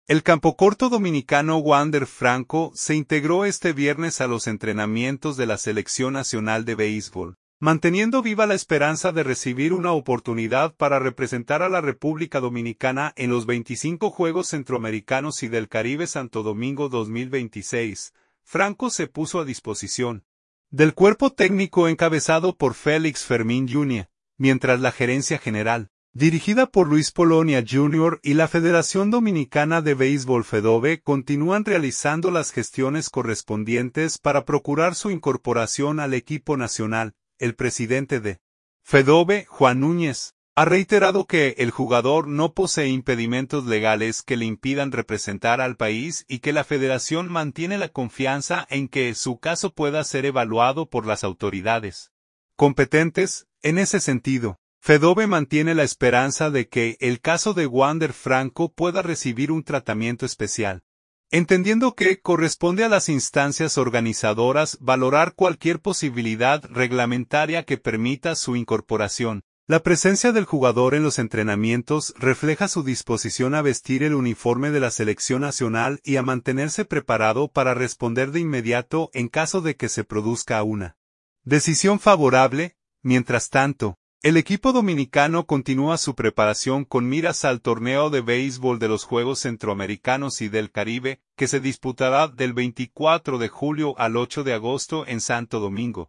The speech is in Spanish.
El campocorto dominicano Wander Franco se integró este viernes a los entrenamientos de la Selección Nacional de Béisbol, manteniendo viva la esperanza de recibir una oportunidad para representar a la República Dominicana en los 25 Juegos Centroamericanos y del Caribe Santo Domingo 2026. Franco se puso a disposición del cuerpo técnico encabezado por Félix Fermín Jr., mientras la gerencia general, dirigida por Luis Polonia Jr. y la Federación Dominicana de Béisbol FEDOBE continúan realizando las gestiones correspondientes para procurar su incorporación al equipo nacional. El presidente de FEDOBE, Juan Núñez, ha reiterado que el jugador no posee impedimentos legales que le impidan representar al país y que la federación mantiene la confianza en que su caso pueda ser evaluado por las autoridades competentes. En ese sentido, FEDOBE mantiene la esperanza de que el caso de Wander Franco pueda recibir un tratamiento especial, entendiendo que corresponde a las instancias organizadoras valorar cualquier posibilidad reglamentaria que permita su incorporación. La presencia del jugador en los entrenamientos refleja su disposición a vestir el uniforme de la selección nacional y a mantenerse preparado para responder de inmediato en caso de que se produzca una decisión favorable. Mientras tanto, el equipo dominicano continúa su preparación con miras al torneo de béisbol de los Juegos Centroamericanos y del Caribe, que se disputará del 24 de julio al 8 de agosto en Santo Domingo.